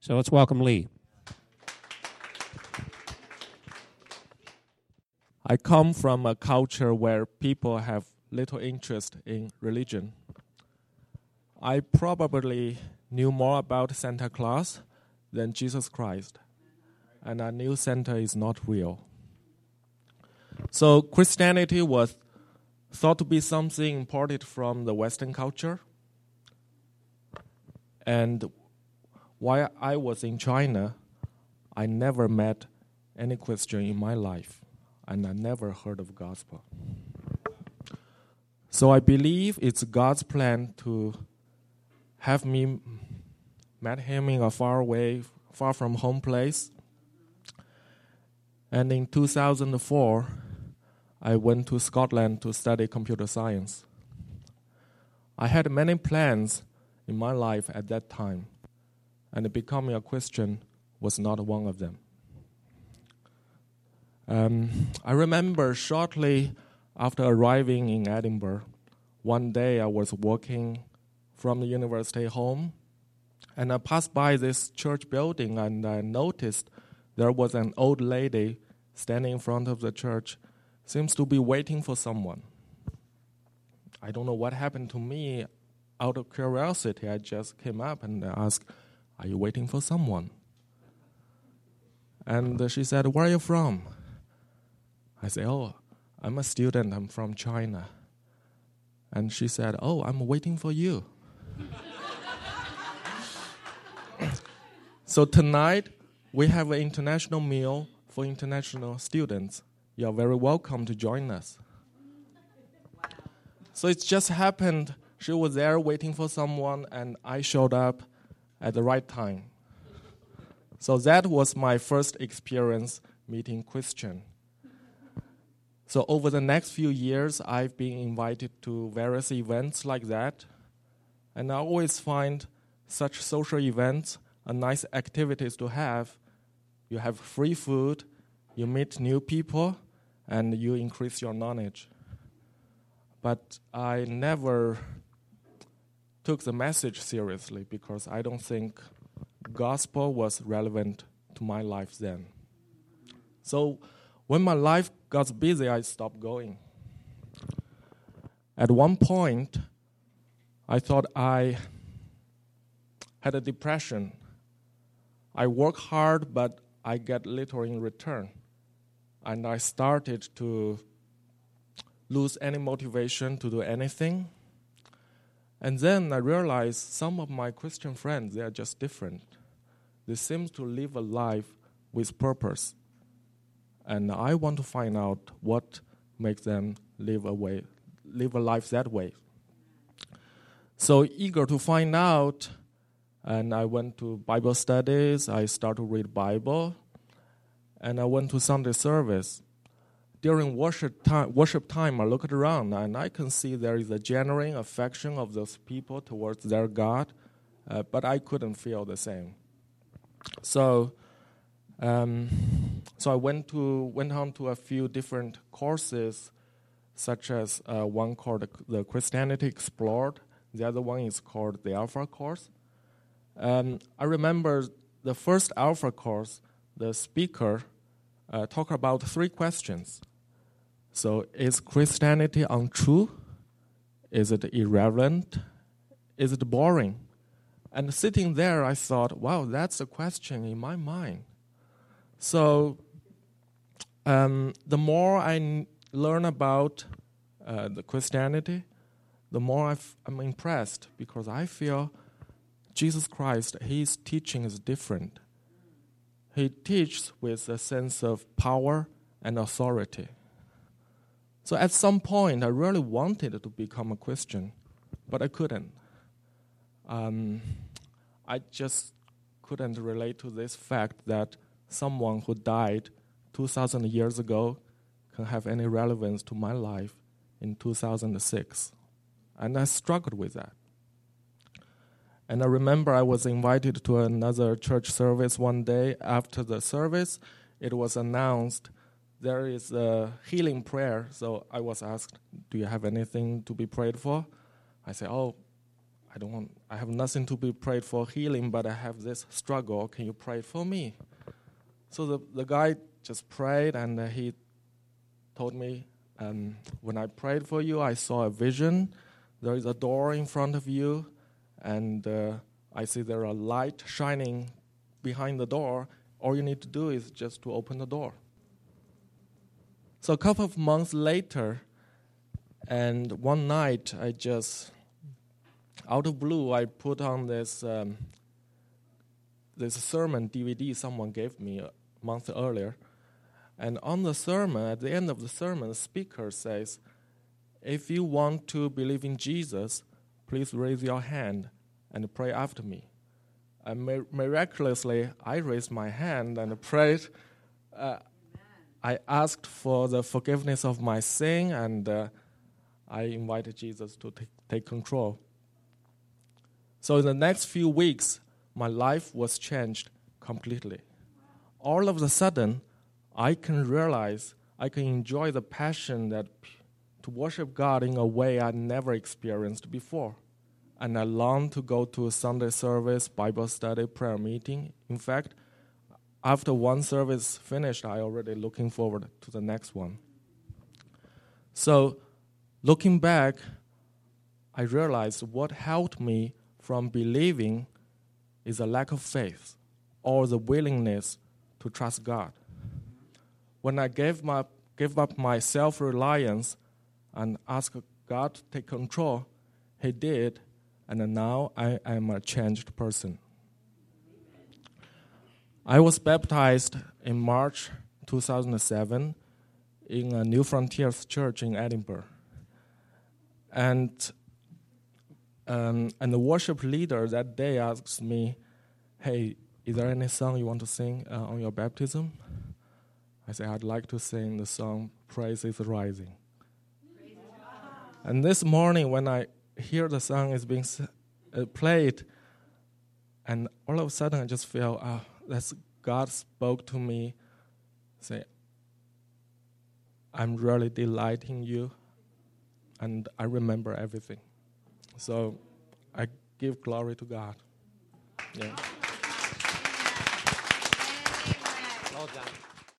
So let's welcome Lee. I come from a culture where people have little interest in religion. I probably knew more about Santa Claus than Jesus Christ, and I knew Santa is not real. So Christianity was thought to be something imported from the Western culture. And while I was in China, I never met any Christian in my life, and I never heard of gospel. So I believe it's God's plan to have me met him in a far from home place. And in 2004, I went to Scotland to study computer science. I had many plans in my life at that time, and becoming a Christian was not one of them. I remember shortly after arriving in Edinburgh, one day I was walking from the university home, and I passed by this church building, and I noticed there was an old lady standing in front of the church, seems to be waiting for someone. I don't know what happened to me. Out of curiosity, I just came up and asked, "Are you waiting for someone?" And she said, "Where are you from?" I said, "Oh, I'm a student. I'm from China." And she said, "Oh, I'm waiting for you." So tonight, we have an international meal for international students. You're very welcome to join us. So it just happened, she was there waiting for someone, and I showed up at the right time. So that was my first experience meeting Christian. So over the next few years, I've been invited to various events like that, and I always find such social events are nice activities to have. You have free food, you meet new people, and you increase your knowledge. But I never took the message seriously because I don't think gospel was relevant to my life then. So when my life got busy, I stopped going. At one point, I thought I had a depression. I work hard, but I get little in return. And I started to lose any motivation to do anything. And then I realized some of my Christian friends, they are just different. They seem to live a life with purpose. And I want to find out what makes them live a life that way. So eager to find out, and I went to Bible studies, I started to read Bible, and I went to Sunday service. During worship time, I looked around, and I can see there is a genuine affection of those people towards their God, but I couldn't feel the same. So I went on to a few different courses, such as one called the Christianity Explored. The other one is called the Alpha course. I remember the first Alpha course, the speaker talked about 3 questions. So, is Christianity untrue? Is it irrelevant? Is it boring? And sitting there, I thought, wow, that's a question in my mind. So the more I learn about the Christianity, the more I'm impressed, because I feel Jesus Christ, his teaching is different. He teaches with a sense of power and authority. So at some point, I really wanted to become a Christian, but I couldn't. I just couldn't relate to this fact that someone who died 2,000 years ago can have any relevance to my life in 2006. And I struggled with that. And I remember I was invited to another church service one day. After the service, it was announced there is a healing prayer. So I was asked, do you have anything to be prayed for? I said, I have nothing to be prayed for healing, but I have this struggle. Can you pray for me? So the guy just prayed, and he told me, when I prayed for you, I saw a vision. There is a door in front of you, and I see there are light shining behind the door. All you need to do is just to open the door. So a couple of months later, and one night, I just, out of blue, I put on this sermon DVD someone gave me a month earlier. And on the sermon, at the end of the sermon, the speaker says, if you want to believe in Jesus, please raise your hand and pray after me. And miraculously, I raised my hand and prayed. I asked for the forgiveness of my sin, and I invited Jesus to take control. So in the next few weeks, my life was changed completely. All of a sudden, I can realize, I can enjoy the passion that to worship God in a way I never experienced before. And I long to go to a Sunday service, Bible study, prayer meeting. In fact, after one service finished, I already looking forward to the next one. So, looking back, I realized what helped me from believing is a lack of faith or the willingness to trust God. When I gave up my self-reliance and asked God to take control, He did, and now I am a changed person. I was baptized in March 2007 in a New Frontiers church in Edinburgh. And the worship leader that day asked me, hey, is there any song you want to sing on your baptism? I said, I'd like to sing the song, Praise is Rising. And this morning when I hear the song is being played, and all of a sudden I just feel, that's God spoke to me, say, I'm really delighting you, and I remember everything. So I give glory to God. Yeah. Well done.